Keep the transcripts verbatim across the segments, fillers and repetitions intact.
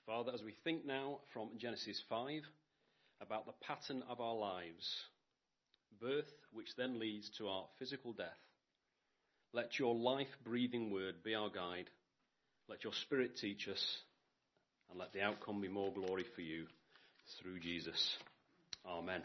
Father, as we think now from Genesis five about the pattern of our lives, birth which then leads to our physical death, let your life-breathing word be our guide. Let your Spirit teach us, and let the outcome be more glory for you through Jesus. Amen.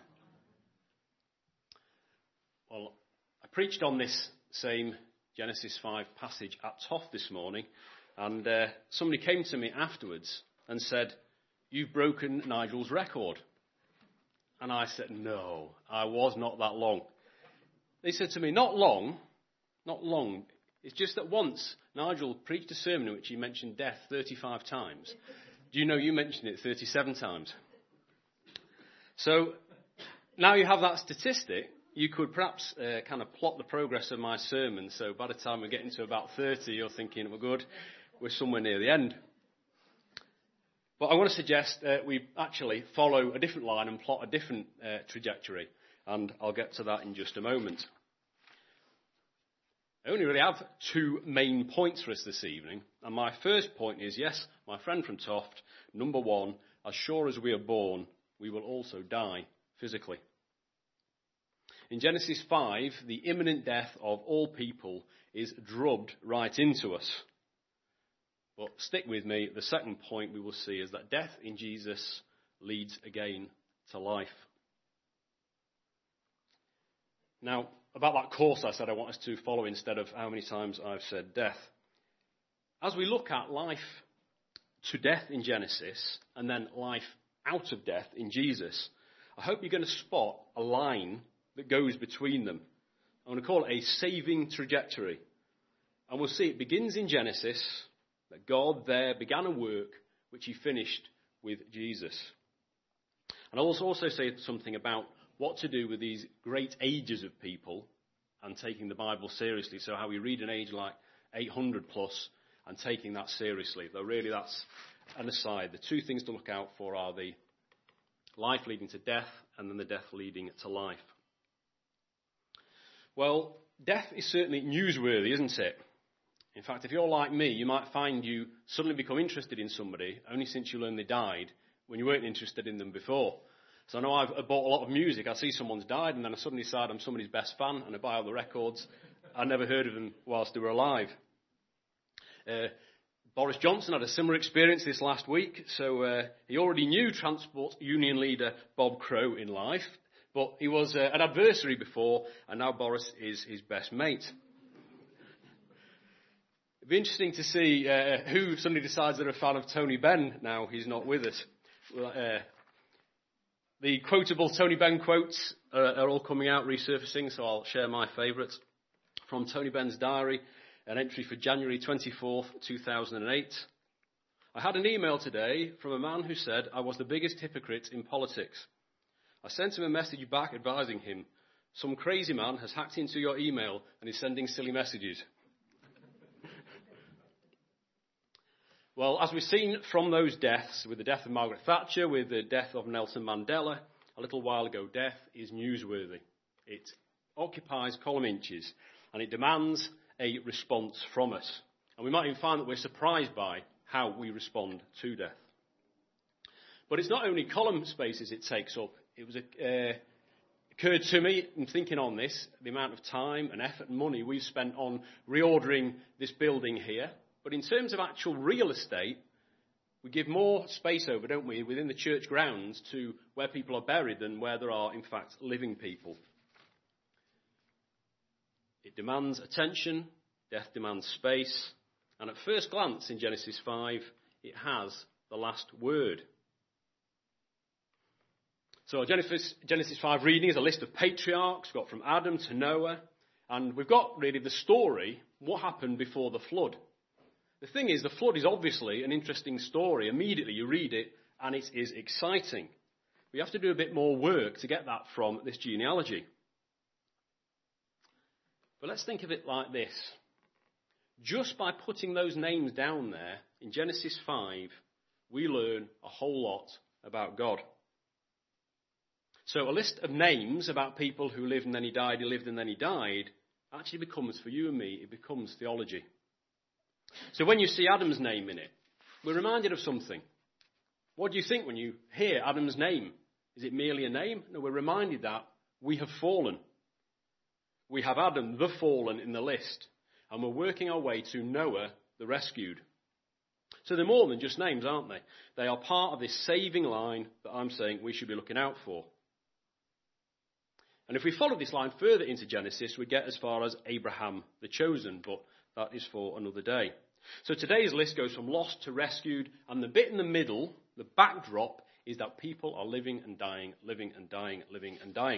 Well, I preached on this same Genesis five passage at Toff this morning, and uh, somebody came to me afterwards and said, "You've broken Nigel's record." And I said, no, I was not that long. They said to me, not long, not long. It's just that once Nigel preached a sermon in which he mentioned death thirty-five times. Do you know you mentioned it thirty-seven times? So now you have that statistic, you could perhaps uh, kind of plot the progress of my sermon. So by the time we're getting to about thirty, you're thinking, we're good, we're somewhere near the end. But I want to suggest uh, we actually follow a different line and plot a different uh, trajectory. And I'll get to that in just a moment. I only really have two main points for us this evening. And my first point is, yes, my friend from Toft, number one, as sure as we are born, we will also die physically. In Genesis five, the imminent death of all people is drubbed right into us. But stick with me, the second point we will see is that death in Jesus leads again to life. Now, about that course I said I want us to follow instead of how many times I've said death. As we look at life to death in Genesis and then life out of death in Jesus, I hope you're going to spot a line that goes between them. I'm going to call it a saving trajectory. And we'll see it begins in Genesis, that God there began a work which he finished with Jesus. And I'll also say something about what to do with these great ages of people and taking the Bible seriously. So how we read an age like eight hundred plus and taking that seriously. Though really that's an aside. The two things to look out for are the life leading to death and then the death leading to life. Well, death is certainly newsworthy, isn't it? In fact, if you're like me, you might find you suddenly become interested in somebody only since you learn they died when you weren't interested in them before. So I know I've bought a lot of music. I see someone's died and then I suddenly decide I'm somebody's best fan and I buy all the records. I never heard of them whilst they were alive. Uh, Boris Johnson had a similar experience this last week. So uh, he already knew Transport Union leader Bob Crow in life, but he was uh, an adversary before and now Boris is his best mate. It'd be interesting to see uh, who suddenly decides they're a fan of Tony Benn now he's not with us. Well, uh, the quotable Tony Benn quotes are, are all coming out, resurfacing, so I'll share my favourites. From Tony Benn's diary, an entry for January twenty-fourth, two thousand eight. I had an email today from a man who said I was the biggest hypocrite in politics. I sent him a message back advising him, some crazy man has hacked into your email and is sending silly messages. Well, as we've seen from those deaths, with the death of Margaret Thatcher, with the death of Nelson Mandela, a little while ago, death is newsworthy. It occupies column inches, and it demands a response from us. And we might even find that we're surprised by how we respond to death. But it's not only column spaces it takes up. It was uh, occurred to me in thinking on this, the amount of time and effort and money we've spent on reordering this building here. But in terms of actual real estate, we give more space over, don't we, within the church grounds to where people are buried than where there are, in fact, living people. It demands attention, death demands space, and at first glance in Genesis five, it has the last word. So Genesis, Genesis five reading is a list of patriarchs, we've got from Adam to Noah, and we've got really the story, what happened before the flood. The thing is, the flood is obviously an interesting story. Immediately you read it and it is exciting. We have to do a bit more work to get that from this genealogy. But let's think of it like this. Just by putting those names down there in Genesis five, we learn a whole lot about God. So a list of names about people who lived and then he died, he lived and then he died, actually becomes, for you and me, it becomes theology. So when you see Adam's name in it, we're reminded of something. What do you think when you hear Adam's name? Is it merely a name? No, we're reminded that we have fallen. We have Adam, the fallen, in the list, and we're working our way to Noah, the rescued. So they're more than just names, aren't they? They are part of this saving line that I'm saying we should be looking out for. And if we follow this line further into Genesis, we get as far as Abraham the chosen, but that is for another day. So today's list goes from lost to rescued, and the bit in the middle, the backdrop, is that people are living and dying, living and dying, living and dying.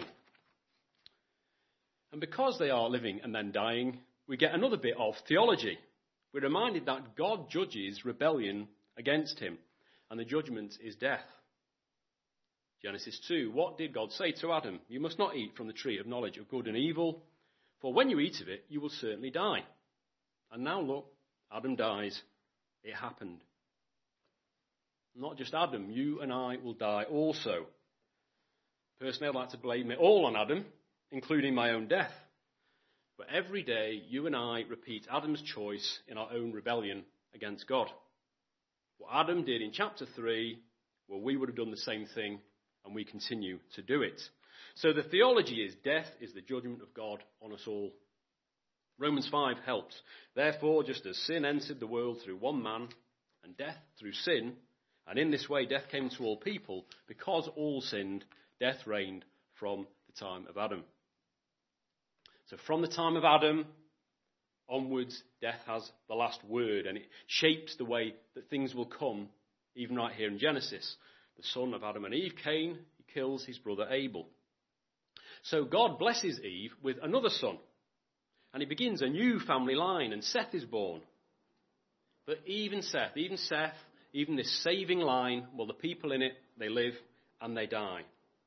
And because they are living and then dying, we get another bit of theology. We're reminded that God judges rebellion against him, and the judgment is death. Genesis two, what did God say to Adam? You must not eat from the tree of knowledge of good and evil, for when you eat of it, you will certainly die. And now look, Adam dies. It happened. Not just Adam, you and I will die also. Personally, I'd like to blame it all on Adam, including my own death. But every day, you and I repeat Adam's choice in our own rebellion against God. What Adam did in chapter three, well, we would have done the same thing, and we continue to do it. So the theology is death is the judgment of God on us all. Romans five helps. Therefore, just as sin entered the world through one man, and death through sin, and in this way death came to all people, because all sinned, death reigned from the time of Adam. So from the time of Adam onwards, death has the last word, and it shapes the way that things will come, even right here in Genesis. The son of Adam and Eve, Cain, he kills his brother Abel. So God blesses Eve with another son, and he begins a new family line, and Seth is born. But even Seth, even Seth, even this saving line, well, the people in it, they live and they die.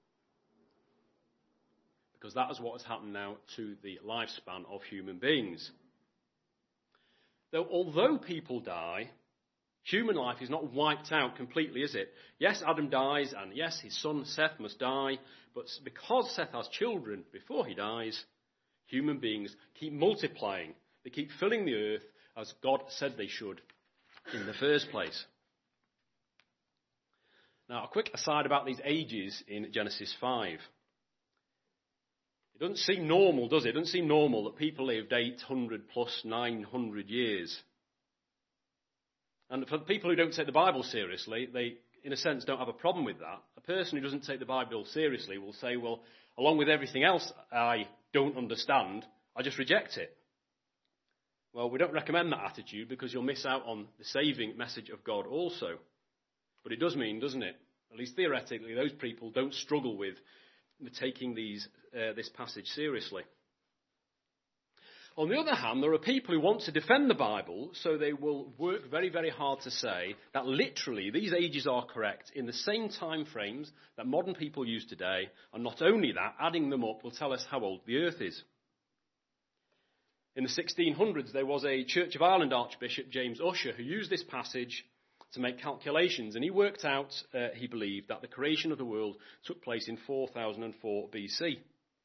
Because that is what has happened now to the lifespan of human beings. Though, although people die, human life is not wiped out completely, is it? Yes, Adam dies, and yes, his son Seth must die, but because Seth has children before he dies, human beings keep multiplying. They keep filling the earth as God said they should in the first place. Now, a quick aside about these ages in Genesis five. It doesn't seem normal, does it? It doesn't seem normal that people lived eight hundred plus nine hundred years. And for the people who don't take the Bible seriously, they, in a sense, don't have a problem with that. A person who doesn't take the Bible seriously will say, well, along with everything else I don't understand, I just reject it. Well, we don't recommend that attitude because you'll miss out on the saving message of God also. But it does mean, doesn't it? At least theoretically, those people don't struggle with taking these uh, this passage seriously. On the other hand, there are people who want to defend the Bible, so they will work very, very hard to say that literally these ages are correct in the same time frames that modern people use today, and not only that, adding them up will tell us how old the earth is. In the sixteen hundreds, there was a Church of Ireland Archbishop, James Ussher, who used this passage to make calculations, and he worked out, uh, he believed, that the creation of the world took place in four thousand four B C.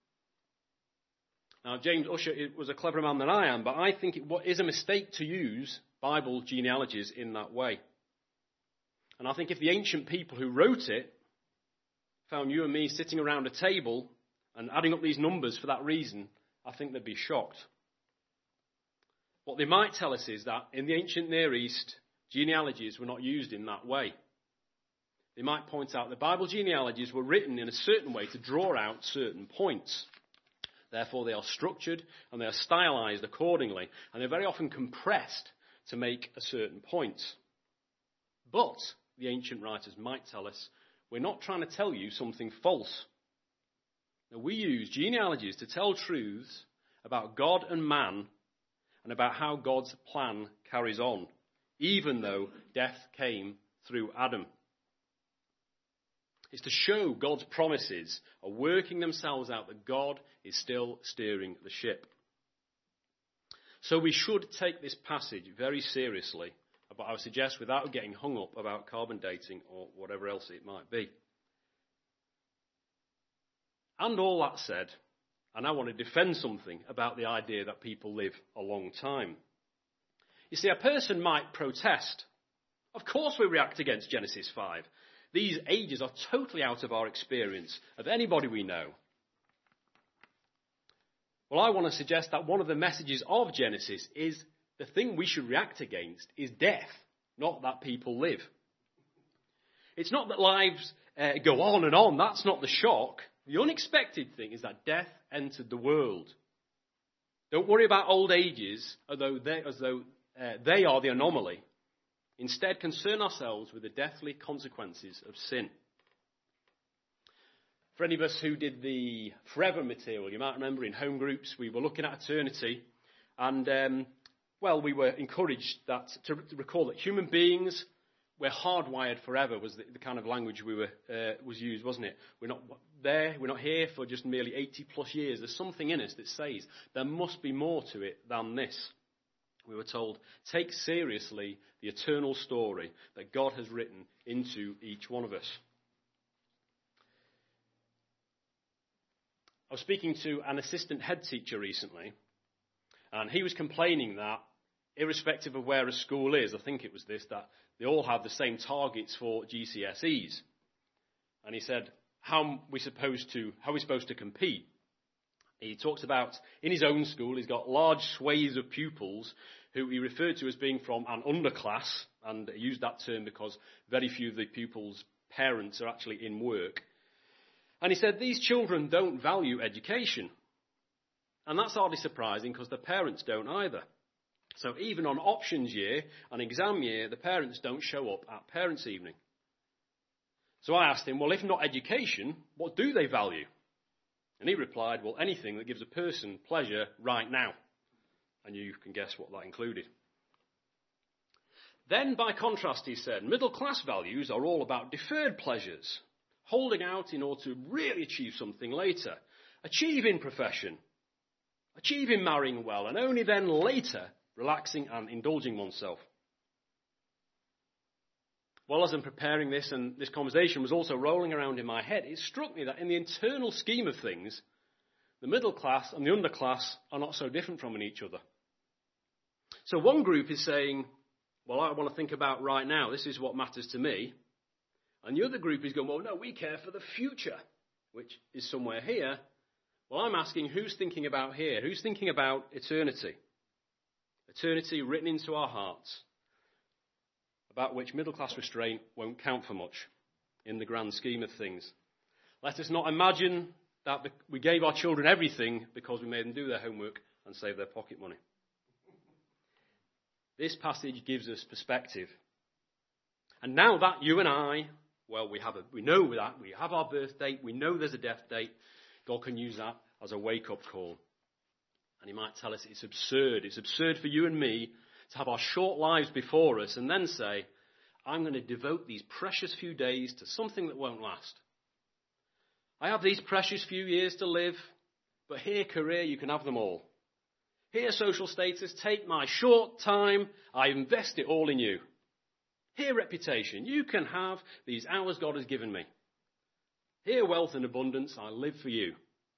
Now, James Ussher was a cleverer man than I am, but I think it is a mistake to use Bible genealogies in that way. And I think if the ancient people who wrote it found you and me sitting around a table and adding up these numbers for that reason, I think they'd be shocked. What they might tell us is that in the ancient Near East, genealogies were not used in that way. They might point out that Bible genealogies were written in a certain way to draw out certain points. Therefore, they are structured and they are stylized accordingly, and they're very often compressed to make a certain point. But the ancient writers might tell us, we're not trying to tell you something false. Now, we use genealogies to tell truths about God and man and about how God's plan carries on, even though death came through Adam. It's to show God's promises are working themselves out, that God is still steering the ship. So we should take this passage very seriously, but I would suggest without getting hung up about carbon dating or whatever else it might be. And all that said, and I want to defend something about the idea that people live a long time. You see, a person might protest. Of course we react against Genesis five. These ages are totally out of our experience of anybody we know. Well, I want to suggest that one of the messages of Genesis is the thing we should react against is death, not that people live. It's not that lives uh, go on and on. That's not the shock. The unexpected thing is that death entered the world. Don't worry about old ages as though they, as though, uh, they are the anomaly. Instead, concern ourselves with the deathly consequences of sin. For any of us who did the Forever material, you might remember in home groups, we were looking at eternity. And, um, well, we were encouraged that to, to recall that human beings, we're hardwired forever was the, the kind of language we were uh, was used, wasn't it? We're not there, we're not here for just merely eighty plus years. There's something in us that says there must be more to it than this. We were told, take seriously the eternal story that God has written into each one of us. I was speaking to an assistant head teacher recently, and he was complaining that irrespective of where a school is, I think it was this, that they all have the same targets for G C S Es. And he said, how are we supposed to, how are we supposed to compete? He talks about, in his own school, he's got large swathes of pupils who he referred to as being from an underclass, and he used that term because very few of the pupils' parents are actually in work. And he said, these children don't value education. And that's hardly surprising because their parents don't either. So even on options year and exam year, the parents don't show up at parents' evening. So I asked him, well, if not education, what do they value? And he replied, well, anything that gives a person pleasure right now. And you can guess what that included. Then, by contrast, he said, middle class values are all about deferred pleasures, holding out in order to really achieve something later, achieve in profession, achieve in marrying well, and only then later relaxing and indulging oneself. Well, as I'm preparing this, and this conversation was also rolling around in my head, it struck me that in the internal scheme of things, the middle class and the underclass are not so different from each other. So one group is saying, well, I want to think about right now, this is what matters to me. And the other group is going, well, no, we care for the future, which is somewhere here. Well, I'm asking, who's thinking about here? Who's thinking about eternity? Eternity written into our hearts, about which middle-class restraint won't count for much in the grand scheme of things. Let us not imagine that we gave our children everything because we made them do their homework and save their pocket money. This passage gives us perspective. And now that you and I, well, we have a, we know that, we have our birth date, we know there's a death date, God can use that as a wake-up call. And he might tell us it's absurd. It's absurd for you and me to have our short lives before us and then say, I'm going to devote these precious few days to something that won't last. I have these precious few years to live, but here, career, you can have them all. Here, social status, take my short time, I invest it all in you. Here, reputation, you can have these hours God has given me. Here, wealth and abundance, I live for you.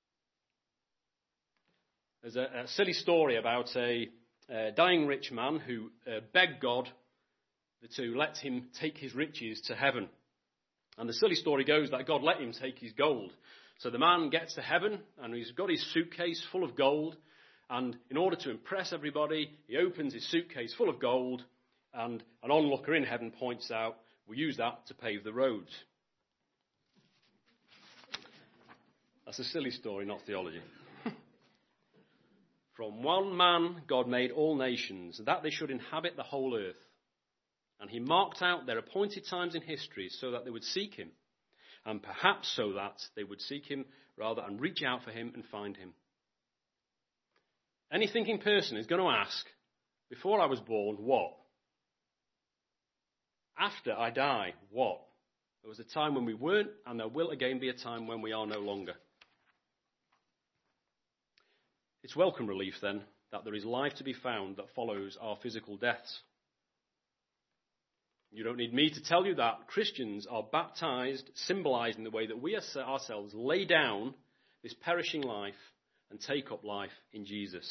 There's a, a silly story about a, a dying rich man who uh, begged God to let him take his riches to heaven. And the silly story goes that God let him take his gold. So the man gets to heaven and he's got his suitcase full of gold. And in order to impress everybody, he opens his suitcase full of gold. And an onlooker in heaven points out, we use that to pave the roads. That's a silly story, not theology. From one man God made all nations, that they should inhabit the whole earth. And he marked out their appointed times in history so that they would seek him, and perhaps so that they would seek him rather and reach out for him and find him. Any thinking person is going to ask, before I was born, what? After I die, what? There was a time when we weren't, and there will again be a time when we are no longer. It's welcome relief, then, that there is life to be found that follows our physical deaths. You don't need me to tell you that Christians are baptized, symbolizing the way that we ourselves lay down this perishing life and take up life in Jesus.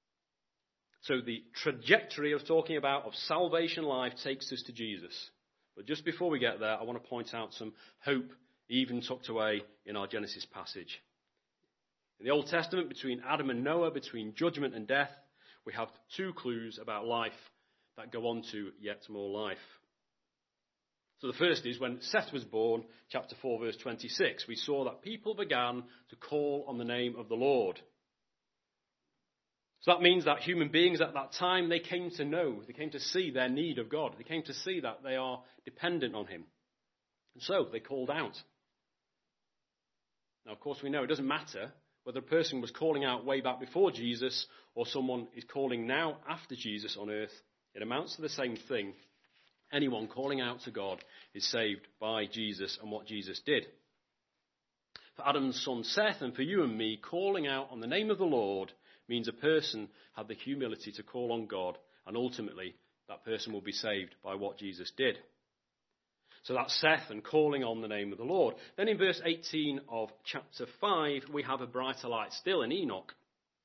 So the trajectory of talking about of salvation life takes us to Jesus. But just before we get there, I want to point out some hope even tucked away in our Genesis passage. In the Old Testament, between Adam and Noah, between judgment and death, we have two clues about life that go on to yet more life. So the first is when Seth was born, chapter four, verse twenty-six, we saw that people began to call on the name of the Lord. So that means that human beings at that time, they came to know, they came to see their need of God. They came to see that they are dependent on him. And so they called out. Now, of course, we know it doesn't matter whether a person was calling out way back before Jesus or someone is calling now after Jesus on earth. It amounts to the same thing. Anyone calling out to God is saved by Jesus and what Jesus did. For Adam's son Seth and for you and me, calling out on the name of the Lord means a person had the humility to call on God, and ultimately that person will be saved by what Jesus did. So that's Seth and calling on the name of the Lord. Then in verse eighteen of chapter five, we have a brighter light still in Enoch.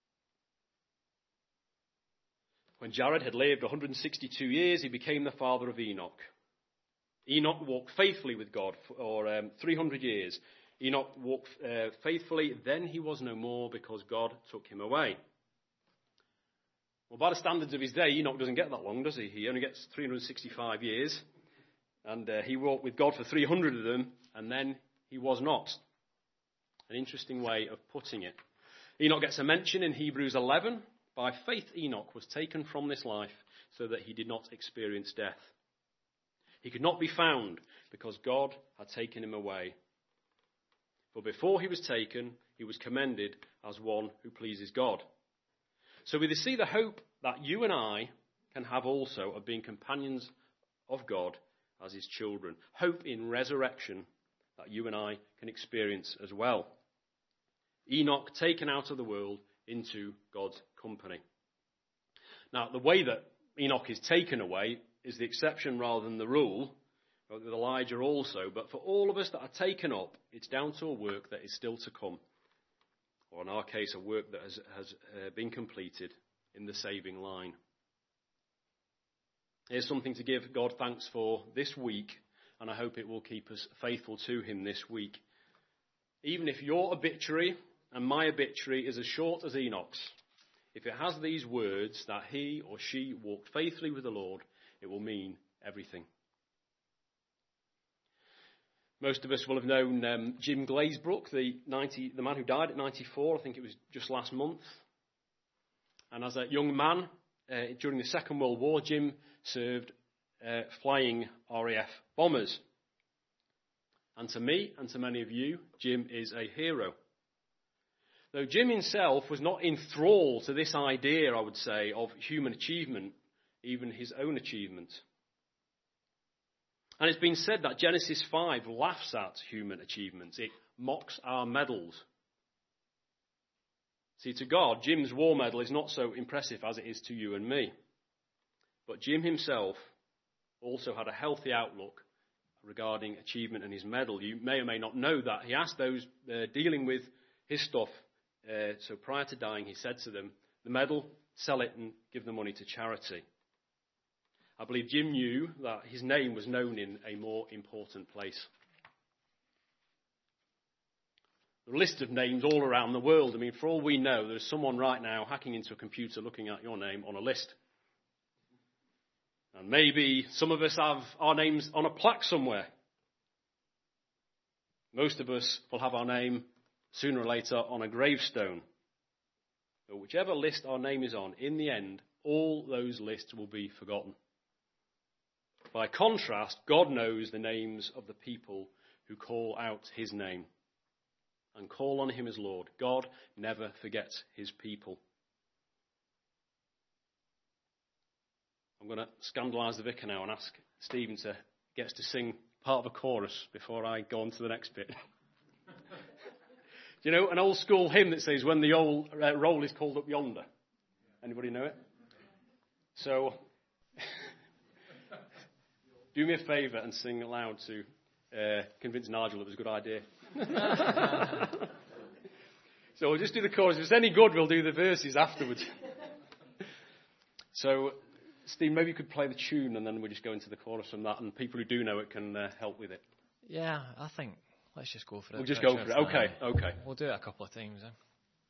When Jared had lived one hundred sixty-two years, he became the father of Enoch. Enoch walked faithfully with God for um, three hundred years. Enoch walked uh, faithfully, then he was no more because God took him away. Well, by the standards of his day, Enoch doesn't get that long, does he? He only gets three hundred sixty-five years. And uh, he walked with God for three hundred of them, and then he was not. An interesting way of putting it. Enoch gets a mention in Hebrews eleven. By faith Enoch was taken from this life so that he did not experience death. He could not be found because God had taken him away. For before he was taken, he was commended as one who pleases God. So we see the hope that you and I can have also of being companions of God as his children. Hope in resurrection that you and I can experience as well. Enoch taken out of the world into God's company. Now, the way that Enoch is taken away is the exception rather than the rule, with Elijah also. But for all of us that are taken up, it's down to a work that is still to come. Or in our case, a work that has, has uh, been completed in the saving line. Here's something to give God thanks for this week, and I hope it will keep us faithful to him this week. Even if your obituary and my obituary is as short as Enoch's, if it has these words that he or she walked faithfully with the Lord, it will mean everything. Most of us will have known um, Jim Glazebrook, the, ninety, the man who died at ninety-four. I think it was just last month. And as a young man, uh, during the Second World War, Jim served uh, flying R A F bombers. And to me, and to many of you, Jim is a hero. Though Jim himself was not in thrall to this idea, I would say, of human achievement, even his own achievement. And it's been said that Genesis five laughs at human achievements. It mocks our medals. See, to God, Jim's war medal is not so impressive as it is to you and me. But Jim himself also had a healthy outlook regarding achievement and his medal. You may or may not know that. He asked those uh, dealing with his stuff, uh, so prior to dying, he said to them, the medal, sell it and give the money to charity. I believe Jim knew that his name was known in a more important place. There are a list of names all around the world. I mean, for all we know, there's someone right now hacking into a computer looking at your name on a list. And maybe some of us have our names on a plaque somewhere. Most of us will have our name sooner or later on a gravestone. But whichever list our name is on, in the end, all those lists will be forgotten. By contrast, God knows the names of the people who call out his name and call on him as Lord. God never forgets his people. I'm going to scandalise the vicar now and ask Stephen to get us to sing part of a chorus before I go on to the next bit. Do you know an old school hymn that says, when the old uh, roll is called up yonder? Anybody know it? So, do me a favour and sing aloud to uh, convince Nigel it was a good idea. So we'll just do the chorus. If it's any good, we'll do the verses afterwards. So, Steve, maybe you could play the tune and then we'll just go into the chorus from that, and people who do know it can uh, help with it. Yeah, I think let's just go for it. We'll just go for it. Okay, okay. We'll do it a couple of times. Eh?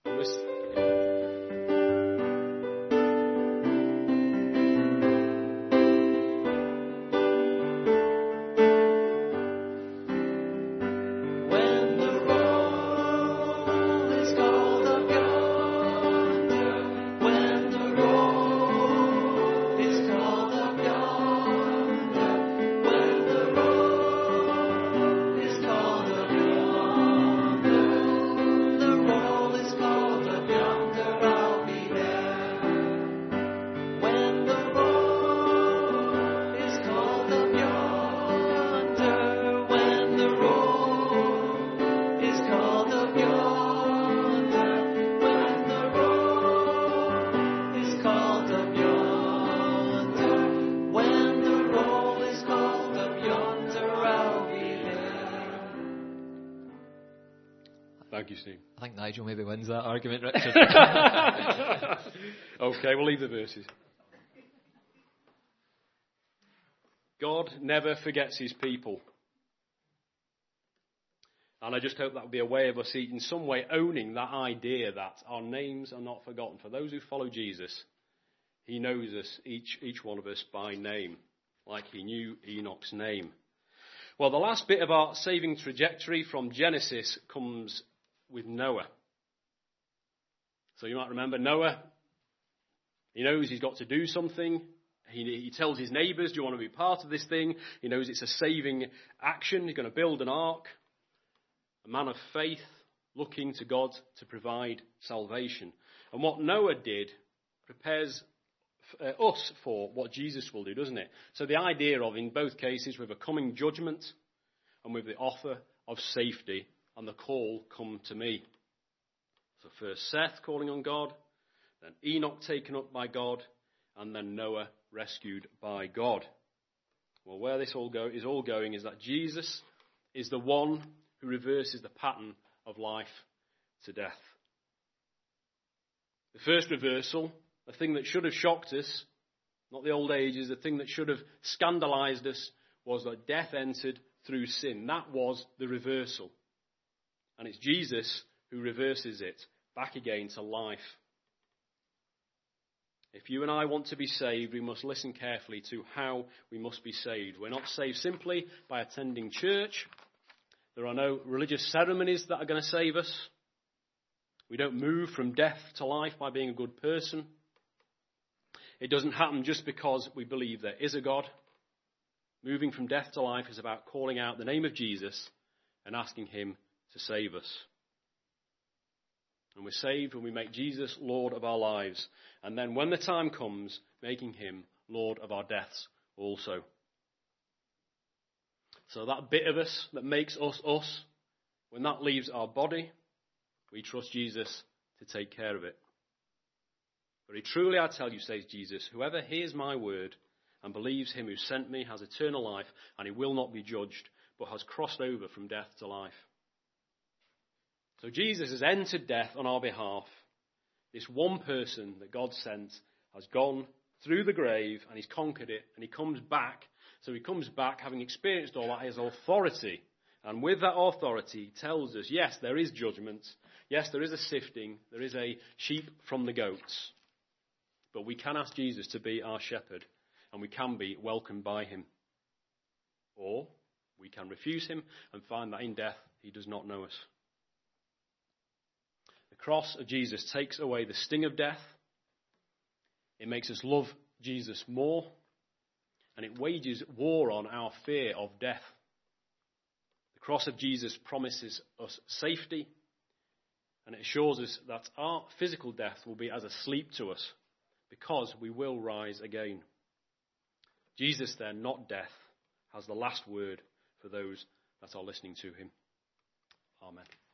Thank you, Steve. I think Nigel maybe wins that argument, Richard. Okay, we'll leave the verses. God never forgets his people. And I just hope that will be a way of us in some way owning that idea that our names are not forgotten. For those who follow Jesus, he knows us, each, each one of us, by name, like he knew Enoch's name. Well, the last bit of our saving trajectory from Genesis comes with Noah. So you might remember Noah. He knows he's got to do something. He, he tells his neighbours, do you want to be part of this thing? He knows it's a saving action. He's going to build an ark. A man of faith, looking to God to provide salvation. And what Noah did prepares uh, us for what Jesus will do, doesn't it? So the idea of, in both cases, with a coming judgment and with the offer of safety and the call, come to me. So first Seth calling on God, then Enoch taken up by God, and then Noah rescued by God. Well, where this all go is all going is that Jesus is the one who reverses the pattern of life to death. The first reversal, the thing that should have shocked us, not the old ages, the thing that should have scandalized us, was that death entered through sin. That was the reversal. And it's Jesus who reverses it back again to life. If you and I want to be saved, we must listen carefully to how we must be saved. We're not saved simply by attending church. There are no religious ceremonies that are going to save us. We don't move from death to life by being a good person. It doesn't happen just because we believe there is a God. Moving from death to life is about calling out the name of Jesus and asking him to save us. And we're saved when we make Jesus Lord of our lives. And then when the time comes, making him Lord of our deaths also. So that bit of us that makes us us, when that leaves our body, we trust Jesus to take care of it. Very truly I tell you, says Jesus, whoever hears my word and believes him who sent me has eternal life, and he will not be judged, but has crossed over from death to life. So Jesus has entered death on our behalf. This one person that God sent has gone through the grave and he's conquered it, and he comes back. So he comes back having experienced all that, his authority. And with that authority, he tells us, yes, there is judgment. Yes, there is a sifting. There is a sheep from the goats. But we can ask Jesus to be our shepherd, and we can be welcomed by him. Or we can refuse him and find that in death he does not know us. The cross of Jesus takes away the sting of death. It makes us love Jesus more. And it wages war on our fear of death. The cross of Jesus promises us safety. And it assures us that our physical death will be as a sleep to us, because we will rise again. Jesus then, not death, has the last word for those that are listening to him. Amen.